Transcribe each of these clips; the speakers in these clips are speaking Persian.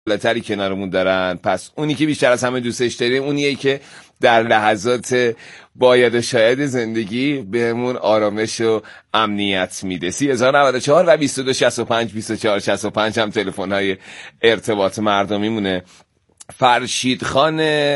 بالاتری کنارمون دارن. پس اونی که بیشتر از همه دوستش داریم اونیه که در لحظات باید و شاید زندگی بهمون آرامش و امنیت میده. 3094 و 2265 2465 هم تلفن‌های ارتباط مردمی مونه. فرشید خان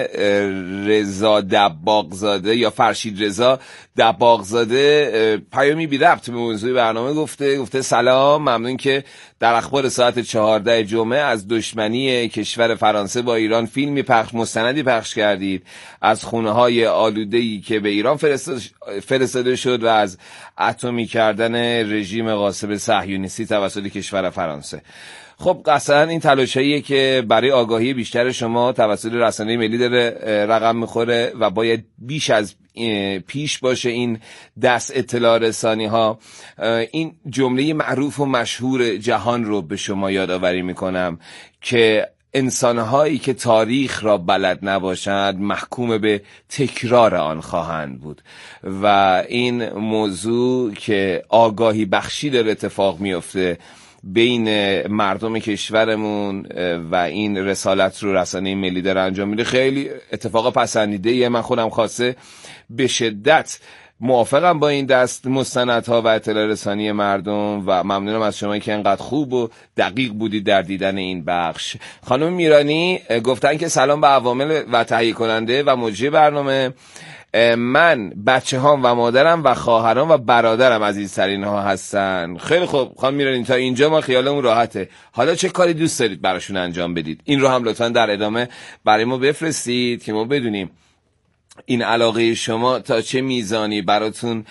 رضا دباغزاده یا فرشید رضا دباغزاده پیامی بی ربط به موضوع برنامه گفته سلام، ممنون که در اخبار ساعت 14 جمعه از دشمنی کشور فرانسه با ایران فیلمی مستندی پخش کردید از خونه‌های آلوده‌ای که به ایران فرستاده شد و از اتمی کردن رژیم غاصب صهیونیستی توسط کشور فرانسه. خب قطعاً این تلاشیه که برای آگاهی بیشتر شما توسط رسانه ملی داره رقم میخوره و باید بیش از پیش باشه این دست اطلاع رسانی ها. این جمله معروف و مشهور جهان رو به شما یادآوری میکنم که انسانهایی که تاریخ را بلد نباشند محکوم به تکرار آن خواهند بود و این موضوع که آگاهی بخشی داره اتفاق میفته بین مردم کشورمون و این رسالت رو رسانه ملی داره انجام میده خیلی اتفاق پسندیده. من خودم خاصه به شدت موافقم با این دست مستندها و اطلاع رسانی مردم و ممنونم از شما که انقدر خوب و دقیق بودید در دیدن این بخش. خانم میرانی گفتن که سلام به عوامل و تهیه کننده و مجری برنامه. من بچه هام و مادرم و خواهرام و برادرم عزیزترین ها هستن. خیلی خوب خانم میرانی، تا اینجا ما خیالمون راحته. حالا چه کاری دوست دارید براشون انجام بدید؟ این رو هم لطفا در ادامه برای ما بفرستید که ما بدونیم این علاقه شما تا چه میزانی براتون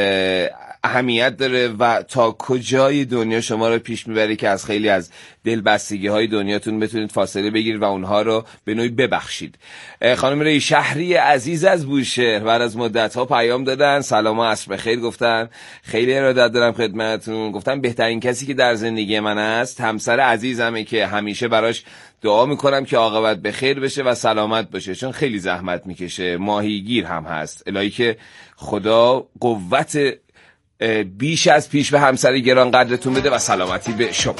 اهمیت داره و تا کجای دنیا شما رو پیش میبره که از خیلی از دلبستگی های دنیاتون بتونید فاصله بگیرید و اونها رو به نوعی ببخشید. خانم ری شهری عزیز از بوشهر بعد از مدت ها پیام دادن، سلام و عصر بخیر گفتن، خیلی ارادت دارم خدمتتون. گفتن بهترین کسی که در زندگی من است همسر عزیزمه که همیشه براش دعا میکنم که عاقبت بخیر بشه و سلامت باشه چون خیلی زحمت میکشه، ماهیگیر هم هست. الهی که خدا قوت بیش از پیش به همسر گران قدرتون بده و سلامتی به شما.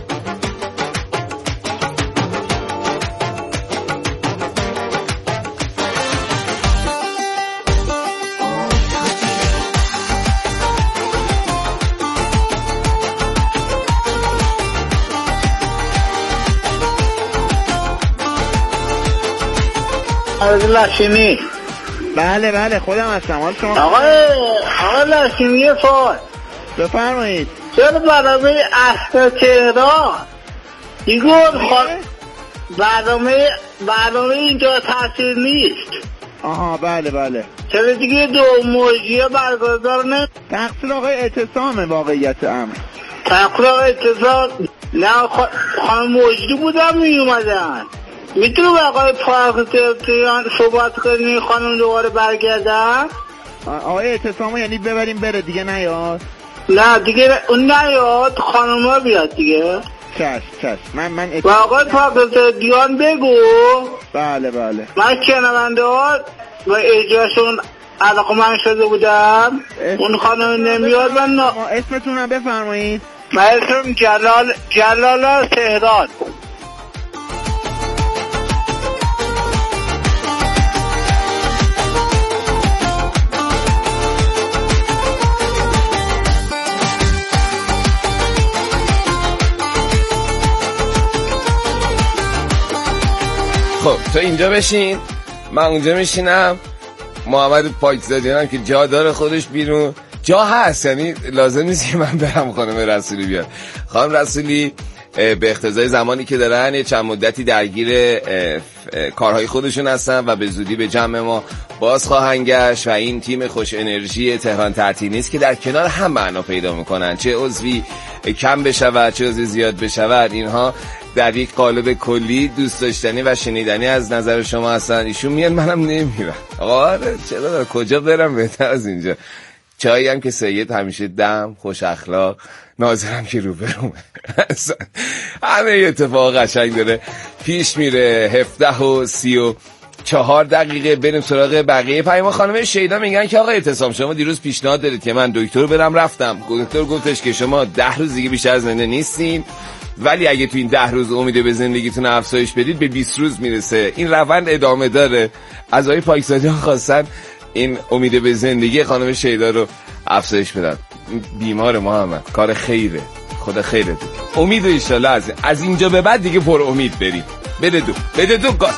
لاشینی. بله خودم هستم. حال شما؟ آقا لاشینی فال بفرمایید. چرا برنامه اصل تهران دیگون برنامه اینجا تاثیر نیست؟ آها بله. چرا دیگه دو موجیه برگزار نه؟ تقصیر آقای اعتصام واقعیت امر. تقصیر آقای اعتصام نه، خانم موجودی بودم میومدن. میتونی با آقای پاکستان صحبت کنی خانم دوباره برگردن؟ آقای اعتصامو یعنی ببریم بره دیگه نیاد؟ نه دیگه اون نیاد، خانم ها بیاد دیگه. چشم من و آقای پاکستان بگو. بله من شنونده ها و اجراشون علاقه من شده بودم. اون خانم نمیاد. من اسمتون رو بفرمایید. من اسمم جلال تهران. خب تو اینجا بشین، من اونجا میشینم. محمد پاکزادیان که جا داره خودش بیرون جا هست، یعنی لازم نیست که من برم خانم رسولی بیاد. خانم رسولی به اقتضای زمانی که دارن یه چند مدتی درگیر کارهای خودشون هستن و به زودی به جمع ما باز خواهند گشت و این تیم خوش انرژی تهران تعطیل نیست که در کنار هم معنا پیدا میکنن، چه عضوی کم بشود چه عضوی زیاد بشود، اینها در یک قالب کلی دوست داشتنی و شنیدنی از نظر شما هستن. ایشون میان منم نمیرم. آقا چرا کجا برم بهتر از اینجا. چایی هم که سید همیشه دم، خوش اخلاق، ناظرم که روبرومه. همه اتفاق قشنگ داره پیش میره. 17:34 بریم سراغ بقیه پیام. خانم شیدا میگن که آقا اعتصام شما دیروز پیشنهاد دادید که من دکتر برم، رفتم. دکتر گفتش که شما 10 روز دیگه بیشتر از زنده نیستین ولی اگه تو این 10 روز امید به زندگیتون افزایش بدید به 20 روز میرسه. این روند ادامه داره. از آقای پاکزادی ها خواستن این امید به زندگی خانم شیدا رو افزایش بدن. بیمار محمد، کار خیره، خدا خیرت بده. امید ان شاءالله از اینجا به بعد دیگه پر امید بریم. بده دو گاز.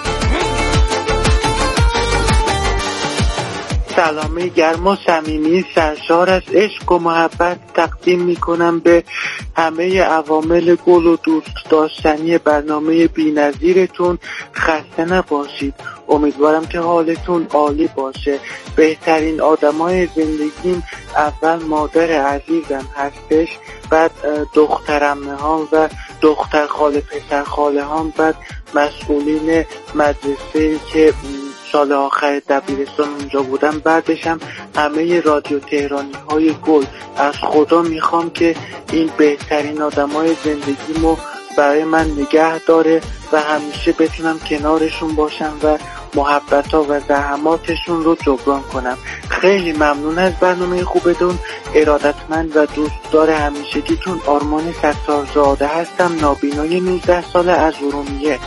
سلامی گرم و صمیمی سرشار از عشق و محبت تقدیم میکنم به همه عوامل گل و دوست داشتنی برنامه بی‌نظیرتون. خسته نباشید. امیدوارم که حالتون عالی باشه. بهترین آدمای زندگیم اول مادر عزیزم هستش، بعد دخترعمه هام و دختر خاله پسر خاله هام، بعد مسئولین مدرسه که سال آخر دبیرستان اونجا بودم، بعدشم همه رادیو تهرانی های گل. از خدا میخوام که این بهترین آدمای زندگیمو برای من نگه داره و همیشه بتونم کنارشون باشم و محبت‌ها و زحماتشون رو جبران کنم. خیلی ممنون از برنامه خوبتون. ارادتمند و دوستدار همیشگیتون آرمان ستارزاده هستم، نابینای 19 ساله از ارومیه.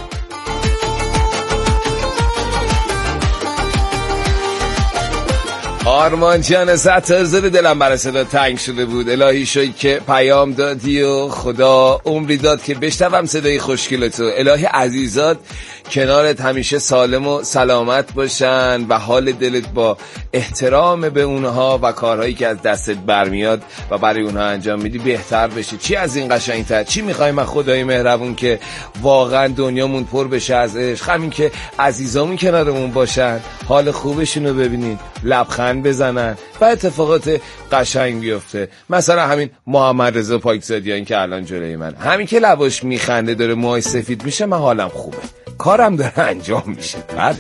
آرمان جان ستارزاده، دلم برای صدا تنگ شده بود. الهی شوی که پیام دادی و خدا عمری داد که بشنوم صدای خوشگلتو. الهی عزیزات کنارت همیشه سالم و سلامت باشن و حال دلت با احترام به اونها و کارهایی که از دستت برمیاد و برای اونها انجام میدی بهتر بشه. چی از این قشنگتر؟ چی میخوایم از خدای مهربون که واقعا دنیامون پر بشه از عشق؟ همین که عزیزامون کنارمون باشن، حال خوبشون رو ببینین، لبخند بزنن و اتفاقات قشنگ بیفته. مثلا همین محمد رضا پاکزادیان که الان جلوی من، همین که لباش میخنده داره موهای سفید میشه، من حالم خوبه، کارم داره انجام میشه. بله.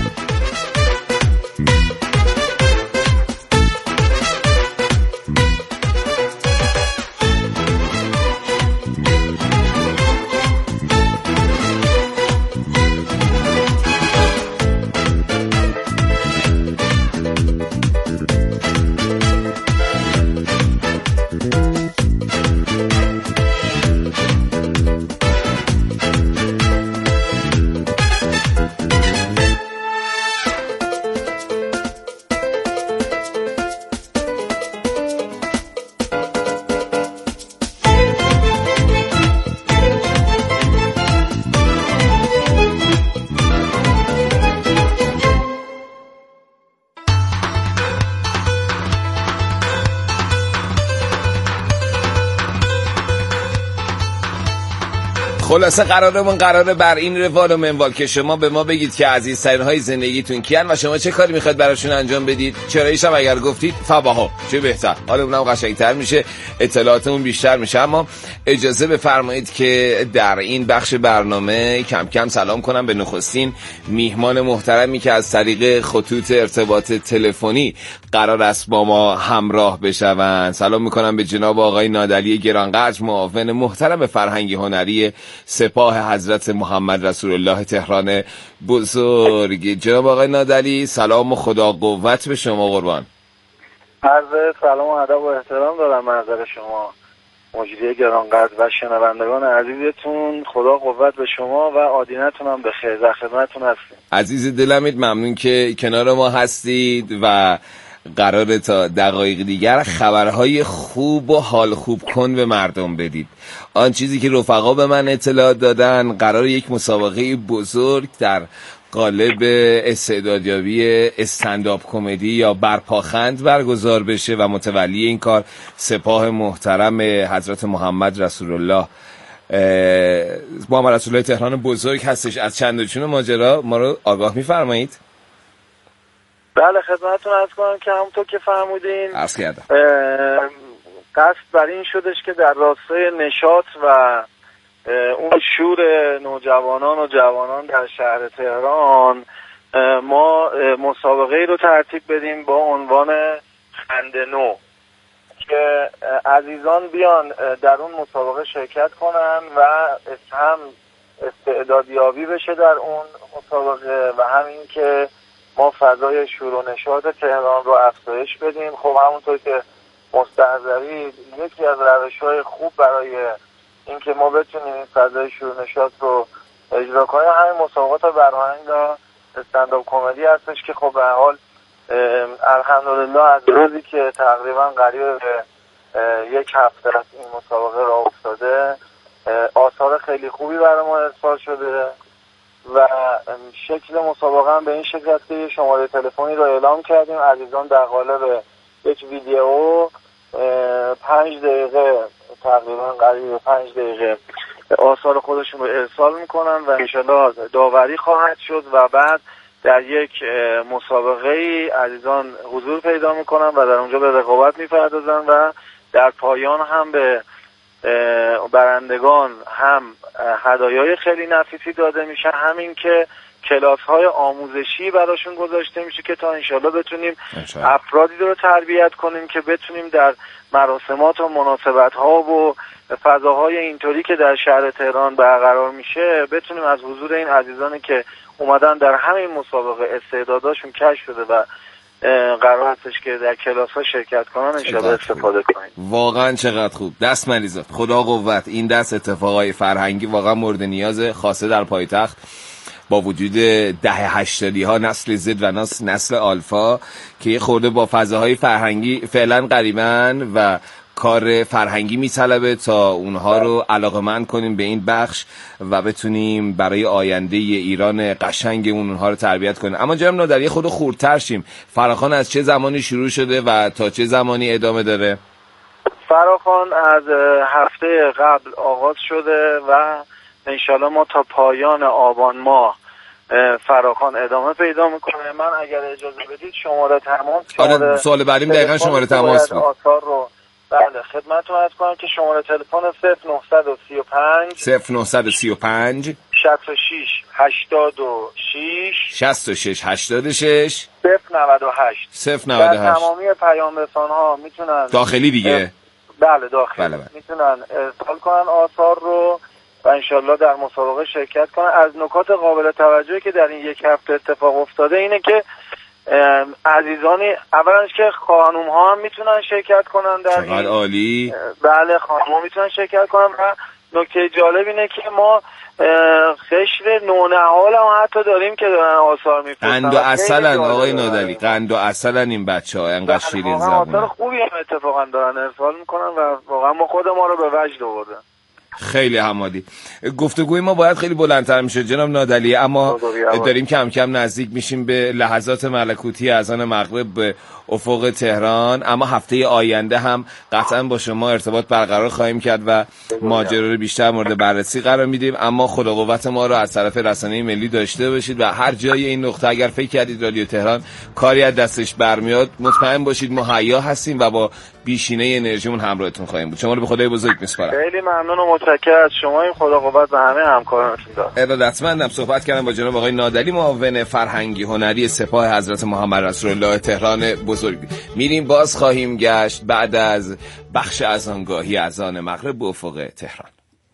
خلاصه قراره بر این روال و منوال که شما به ما بگید که عزیزترین های زندگیتون کیان و شما چه کاری میخواید براشون انجام بدید. چراییش هم اگر گفتید فباها، چه بهتر، حالا اونم قشنگتر میشه، اطلاعاتمون بیشتر میشه. اما اجازه بفرمایید که در این بخش برنامه کم کم سلام کنم به نخستین میهمان محترمی که از طریق خطوط ارتباط تلفنی قرار است با ما همراه بشوند. سلام میکنم به جناب آقای نادعلی گرانقدر، معاون محترم فرهنگی هنری سپاه حضرت محمد رسول الله تهران بزرگ. جناب آقای نادعلی سلام و خدا قوت به شما قربان. عرض سلام و ادب و احترام دارم منظر شما مجری گرانقدر و شنوندگان عزیزتون. خدا قوت به شما و آدینتون هم به خیر، در خدمتتون هستیم. عزیز دلمید، ممنون که کنار ما هستید و قراره تا دقایق دیگر خبرهای خوب و حال خوب کن به مردم بدید. آن چیزی که رفقا به من اطلاع دادن، قرار یک مسابقه بزرگ در قالب استعدادیابی استندآپ کمدی یا برپاخند برگزار بشه و متولی این کار سپاه محترم حضرت محمد رسول الله محمد رسول الله تهران بزرگ هستش. از چند و چون ماجرا ما رو آگاه می‌فرمایید؟ بله خدمتتون عرض کنم که همونطور که فرمودین عرض کردم قصد بر این شدش که در راستای نشاط و اون شور نوجوانان و جوانان در شهر تهران ما مسابقه رو ترتیب بدیم با عنوان خنده نو که عزیزان بیان در اون مسابقه شرکت کنن و هم استعدادیابی بشه در اون مسابقه و همین که ما فضای شور و نشاط تهران رو افزایش بدیم. خب همونطور که مستحضرید یکی از روش‌های خوب برای اینکه ما بتونیم این فضای شور نشاط رو اجرا کنیم. همین مسابقات برآهنگ و استندآپ کمدی هستش که خب به هر حال الحمدلله از روزی که تقریبا قریب به یک هفته از این مسابقه راه افتاده آثار خیلی خوبی برای ما ارسال شده و شکل مسابقه هم به این شکل است که شماره تلفنی رو اعلام کردیم. عزیزان در قالب یک ویدیو 5 دقیقه تقریبا قریب به 5 دقیقه آثار خودشون رو ارسال میکنن و انشالله داوری خواهد شد و بعد در یک مسابقه ای عزیزان حضور پیدا میکنن و در اونجا به رقابت میپردازن و در پایان هم به برندگان هم هدایای خیلی نفیسی داده میشه، همین که کلاس های آموزشی براشون گذاشته میشه که تا انشالله بتونیم افرادی رو تربیت کنیم که بتونیم در مراسمات و مناسبت ها و فضاهای اینطوری که در شهر تهران برقرار میشه بتونیم از حضور این عزیزانی که اومدن در همین مسابقه استعداداشون کشف شده و قرار هستش که در کلاس ها شرکت کنن انشالله استفاده کنیم. واقعا چقدر خوب. دست مریضات، خدا قوت. این دست اتفاقای فرهنگی واقعا مورد نیازه، خاصه در پایتخت با وجود دهه 80 ها نسل زد و نسل آلفا که یه خورده با فضاهای فرهنگی فعلا قریبن و کار فرهنگی میطلبه تا اونها رو علاقه‌مند کنیم به این بخش و بتونیم برای آینده ایران قشنگ اونها رو تربیت کنیم. اما جناب نادری خود خردتر شیم، فراخوان از چه زمانی شروع شده و تا چه زمانی ادامه داره؟ فراخوان از هفته قبل آغاز شده و انشالله ما تا پایان آبان ماه فراخوان ادامه پیدا میکنه. من اگر اجازه بدید شماره تماس سوال بعدیم دقیقا شماره تماس بود. آثار رو بله خدمتتون عرض کنم که شماره تلفن 0935 66 86 098 در تمامی پیام رسانه‌ها میتونن داخلی دیگه بله داخلی میتونن ارسال کنن آثار رو و انشالله در مسابقه شرکت کنن. از نکات قابل توجهی که در این یک هفته اتفاق افتاده اینه که عزیزانی اولش که خانوم ها هم میتونن شرکت کنن در این عالی. بله خانوم ها میتونن شرکت کنن و نکته جالب اینه که ما خشر نونهال هم حتی داریم که دارن آثار میفرستن. قند و عسلن آقای نادری، قند و عسلن این بچه ها، انقدر شیرین زبون. آثار خوبی هم اتفاقا دارن ارسال میکنن و واقعا ما خود ما رو به وجد آوردن. خیلی حمادی. گفتگوی ما باید خیلی بلندتر میشه جناب نادلی، اما داریم کم کم نزدیک میشیم به لحظات ملکوتی اذان مغرب به افق تهران، اما هفته آینده هم قطعا با شما ارتباط برقرار خواهیم کرد و ماجرا رو بیشتر مورد بررسی قرار میدیم. اما خدا قوت ما رو از طرف رسانه ملی داشته باشید و هر جای این نقطه اگر فکر کردید رادیو تهران کاری از دستش برمیاد مطمئن باشید مهیا هستیم و با بیشینه انرژیمون همراهتون خواهیم بود. شما رو به خدای بزرگ میسپارم. خیلی ممنون و متشکرم از شما. این خدا قوت به همه همکارانتون داد. ارادتمندم. صحبت کردم با جناب آقای نادری، معاون فرهنگی هنری سپاه حضرت محمد رسول الله تهران بزرگ. میریم باز خواهیم گشت بعد از بخش اذانگاهی اذان مغرب به افق تهران.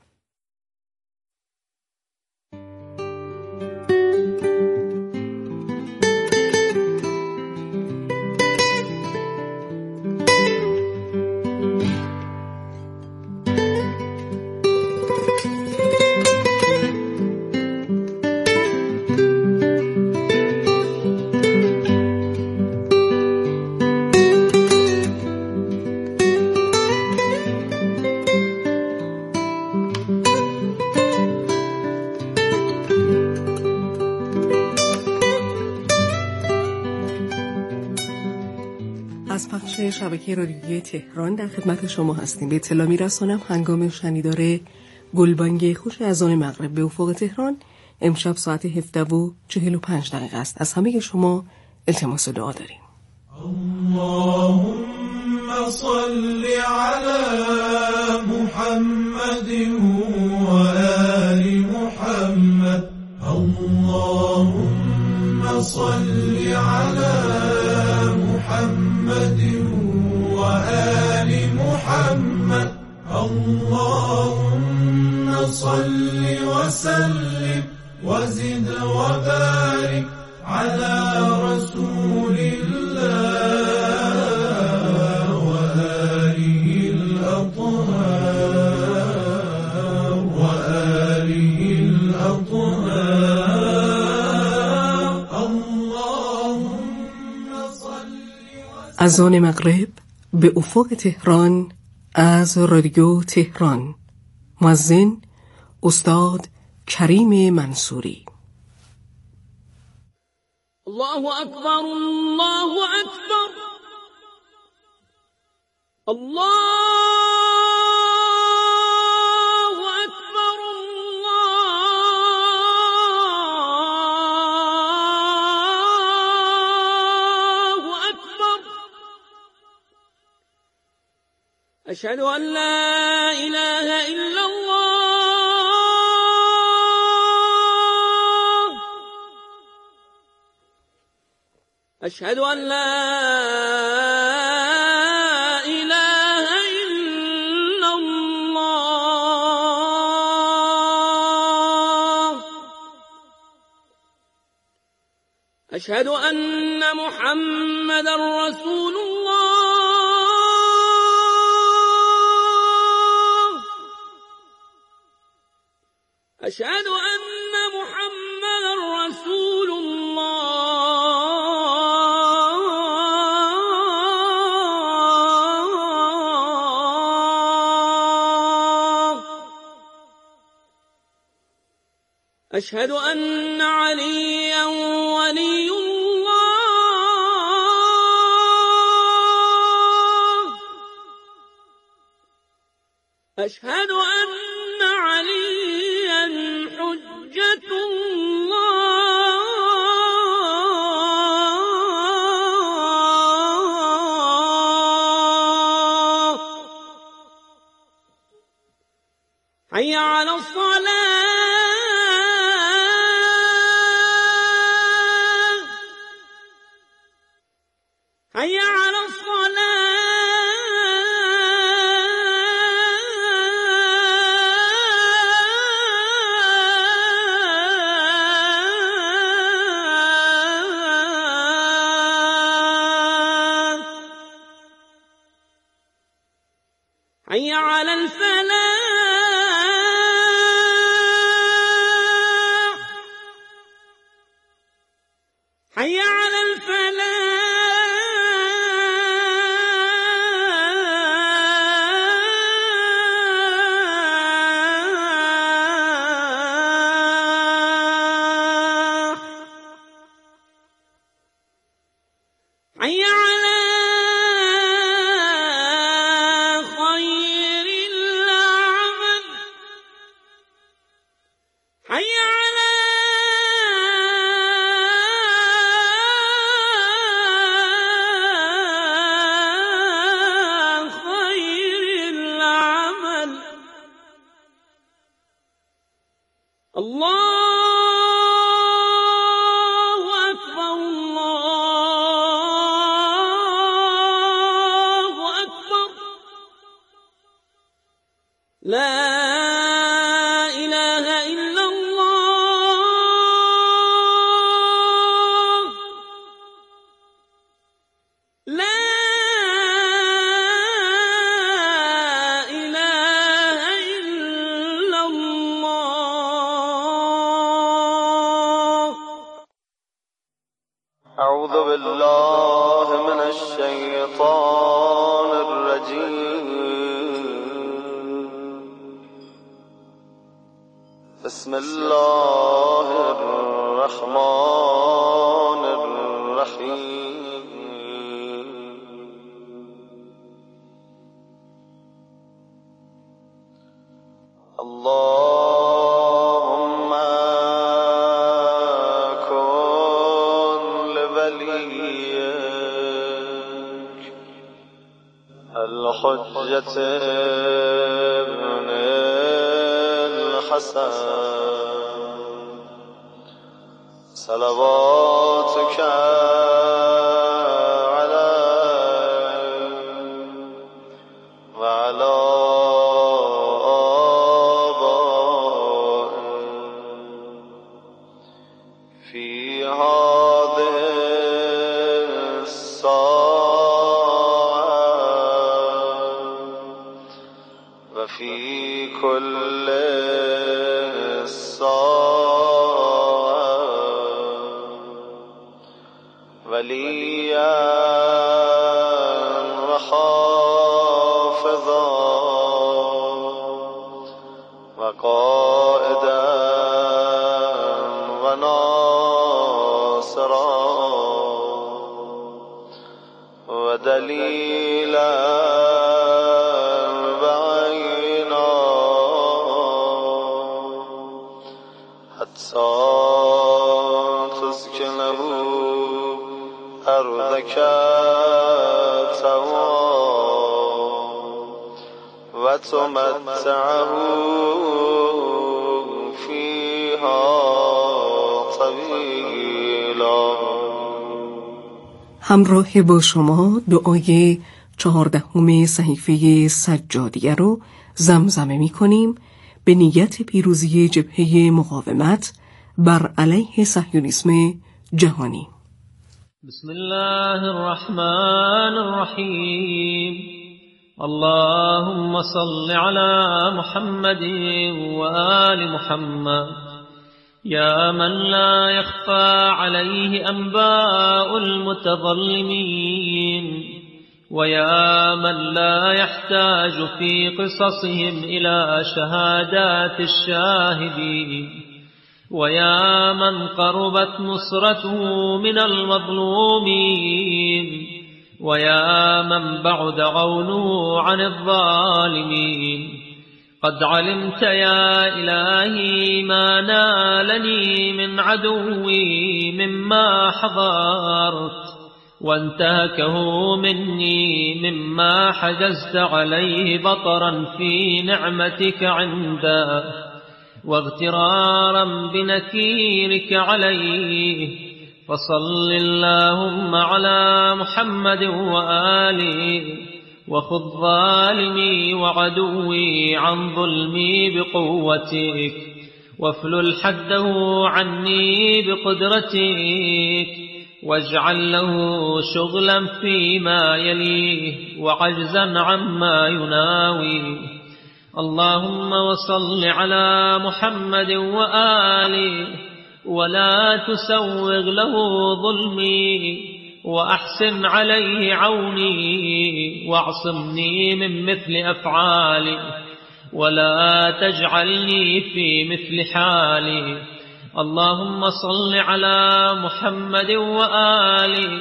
شبکه رادیویی تهران در خدمت شما هستیم. به اطلاع می‌رسانم هنگام شنیدار گلبانگ خوش اذان مغرب به افق تهران امشب ساعت 17:45 است. از همه شما التماس دعا داریم. اللهم صل على محمد و آل محمد. اللهم صل على محمد وآل محمد. اللهم صل وسلم وزد وبارك على رسول الله وآله الأطهار. اذان مغرب به افق تهران از رادیو تهران. مؤذن استاد کریم منصوری. الله اکبر، الله اکبر، الله اکبر، الله اکبر. اشهد ان لا اله الا الله، اشهد ان لا اله الا الله، اشهد ان محمدا رسول الله، اشهد ان محمدا رسول الله، اشهد ان عليا ولي الله، اشهد ان عليا حجة الله. حي على الصلاة، حي على الصلاة، حي على الفلاح، حي على الفلاح، حي على خير العمل، حي على خير العمل. الله أكبر، الله أكبر، لا إله إلا الله، لا إله إلا الله. أعوذ بالله من الشيطان الرجيم. بسم الله الرحمن الرحيم. اللهم كن لوليك الحجة ابن الحسن صلواتك عليه وعلى آبائه في هذه الساعة وفي كل ساعة وليا ناصرا ودليلا بعينا حتى تسكنه أرضك سوا وتمتعه فيها طويلا. همراه با شما دعای 14 صحیفه سجادیه رو زمزمه می کنیم به نیت پیروزی جبهه مقاومت بر علیه صهیونیسم جهانی. بسم الله الرحمن الرحیم. اللهم صل على محمد وآل محمد يا من لا يخفى عليه أنباء المتظلمين ويا من لا يحتاج في قصصهم إلى شهادات الشاهدين ويا من قربت نصرته من المظلومين ويا من بعد عونه عن الظالمين قد علمت يا إلهي ما نالني من عدوي مما حضرت وانتهكه مني مما حجزت عليه بطرا في نعمتك عنده واغترارا بنكيرك عليه. فصل اللهم على محمد وآله وخذ ظالمي وعدوي عن ظلمي بقوتك وافلل حده عني بقدرتك واجعل له شغلا فيما يليه وعجزا عما يناوي. اللهم وصل على محمد وآله ولا تسوغ له ظلمي وأحسن عليه عوني واعصمني من مثل أفعالي ولا تجعلني في مثل حالي. اللهم صل على محمد وآله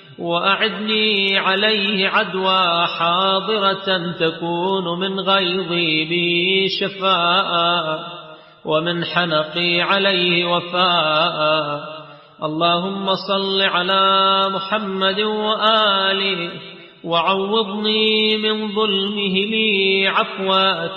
وأعدني عليه عدوى حاضرة تكون من غيظي بي شفاء ومن حنقي عليه وفاء. اللهم صل على محمد وآله وعوضني من ظلمه لي عفوك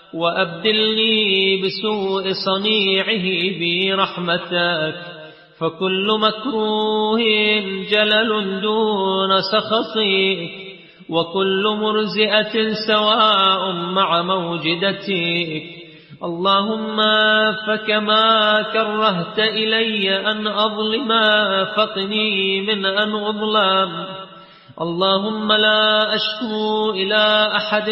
وأبدلني بسوء صنيعه برحمتك. فكل مكروه جلل دون سخطك وكل مرزئة سواء مع موجدتك. اللهم فكما كرهت إلي أن أظلم فقني من أن أظلم. اللهم لا أشكو إلى أحد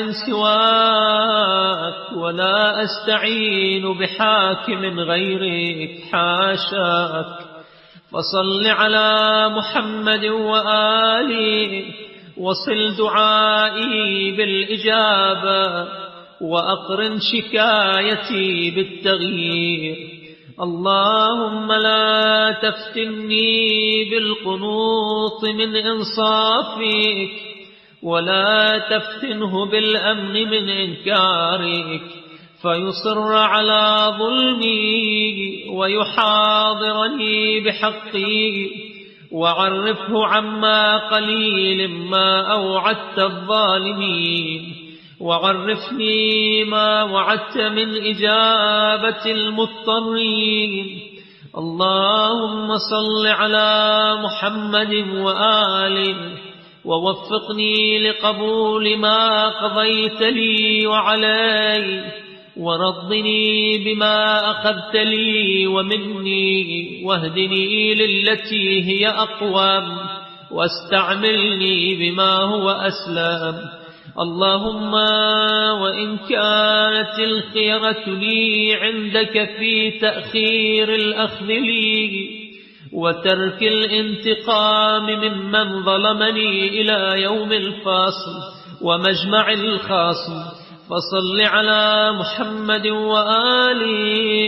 سواك ولا أستعين بحاكم غيرك حاشاك. فصل على محمد وآله وصل دعائي بالإجابة وأقرن شكايتي بالتغيير. اللهم لا تفتني بالقنوط من إنصافك ولا تفتنه بالأمن من إنكارك فيصر على ظلمي ويحاضرني بحقي. وعرفه عما قليل ما أوعدت الظالمين وعرفني ما وعدت من إجابة المضطرين. اللهم صل على محمد وآله ووفقني لقبول ما قضيت لي وعلي ورضني بما أخذت لي ومني واهدني للتي هي أقوم واستعملني بما هو أسلم. اللهم وإن كانت الخيرة لي عندك في تأخير الأخذ لي وترك الانتقام ممن ظلمني إلى يوم الفصل ومجمع الخصم فصل على محمد وآله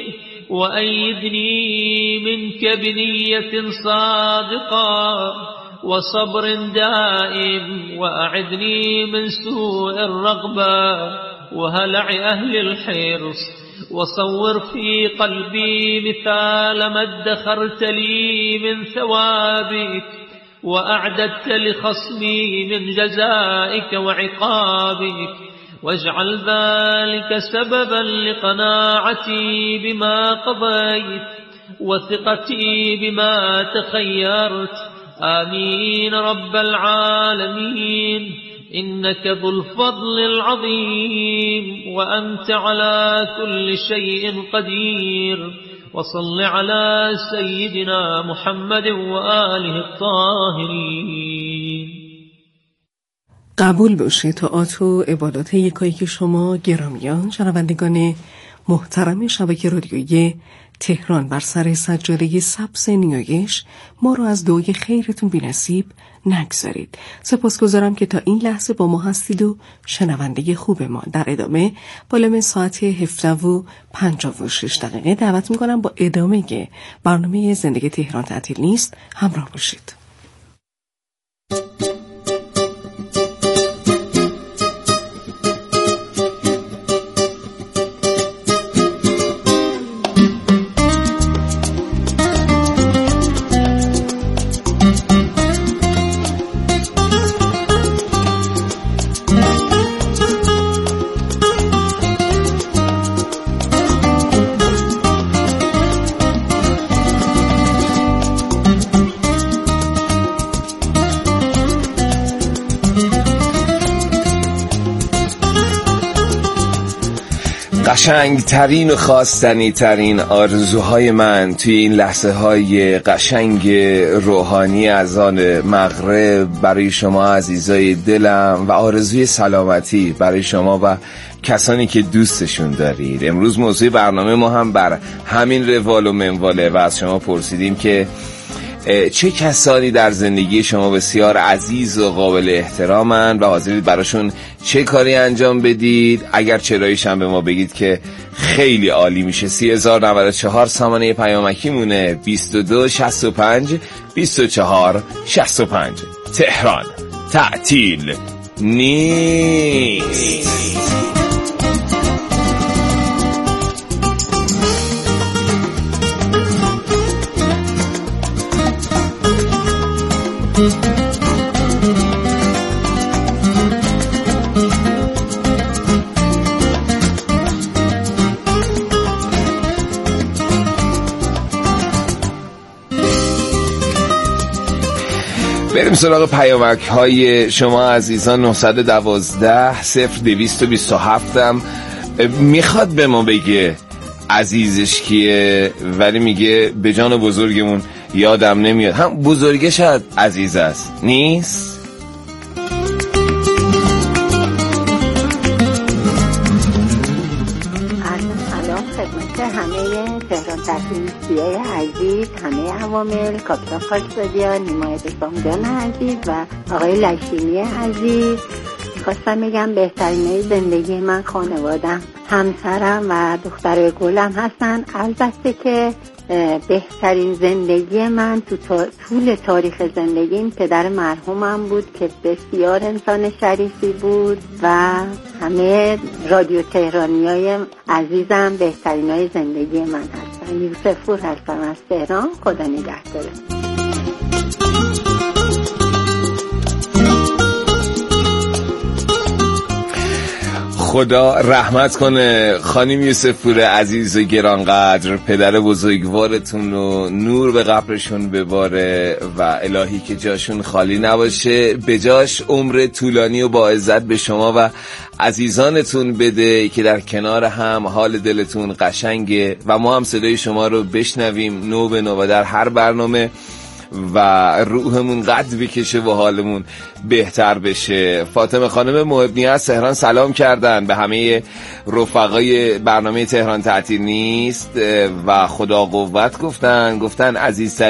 وأيدني منك بنية صادقة وصبر دائم، وأعذني من سوء الرغبة وهلع أهل الحرص، وصور في قلبي مثال ما ادخرت لي من ثوابك وأعددت لخصمي من جزائك وعقابك، واجعل ذلك سببا لقناعتي بما قضيت وثقتي بما تخيرت. آمين رب العالمين، إنك ذو الفضل العظيم وأنت على كل شيء قدير. وصل على سيدنا محمد وآله الطاهرين. قبول باشه طاعات و عبادات یکایی که شما گرامیان شنوندگان محترم شبکه رادیویی تهران بر سر سجاده سبز نیایش ما رو از دعای خیرتون بی‌نصیب نگذارید. سپاسگزارم که تا این لحظه با ما هستید و شنونده خوب ما. در ادامه بالام ساعت 17:56 دعوت میکنم با ادامه برنامه زندگی تهران تعطیل نیست همراه باشید. قشنگترین و خواستنی ترین آرزوهای من توی این لحظه های قشنگ روحانی اذان مغرب برای شما عزیزای دلم و آرزوی سلامتی برای شما و کسانی که دوستشون دارید. امروز موضوع برنامه ما هم بر همین روال و منواله و از شما پرسیدیم که چه کسانی در زندگی شما بسیار عزیز و قابل احترامن و حاضرید براشون چه کاری انجام بدید. اگر چراییش هم به ما بگید که خیلی عالی میشه. 3094 سامانه پیامکی مونه 2265 2465. تهران تعطیل نیست. بریم سراغ پیامک های شما عزیزان. 912 0227 هم میخواد به ما بگه عزیزش کیه، ولی میگه به جان بزرگمون یادم نمیاد. هم بزرگه شاید عزیز است نیست؟ سلام خدمت همه تهران تعطیلیستیای عزیز، همه عوامل، کاپیتان خاکزادیان، نیما دسامجان عزیز و آقای لشینی عزیز. خواستم بگم بهترین زندگی من خانوادم، همسرم و دختر گلم هستن. البته که بهترین زندگی من تو طول تاریخ زندگیم پدر مرحومم بود که بسیار انسان شریفی بود و همه رادیو تهرانیای عزیزم بهترینای زندگی من هستن. یوسف پور هستم از تهران. خدا نگهدار. خدا رحمت کنه خانم یوسف پور عزیز و گرانقدر. پدر بزرگوارتون رو نور به قبرشون بباره و الهی که جاشون خالی نباشه، به جاش عمر طولانی و با عزت به شما و عزیزانتون بده که در کنار هم حال دلتون قشنگه و ما هم صدای شما رو بشنویم نو به نو و در هر برنامه و روحمون قد بکشه و حالمون بهتر بشه. فاطمه خانم محبنی از تهران سلام کردن به همه رفقای برنامه تهران تعطیل نیست و خدا قوت گفتن عزیز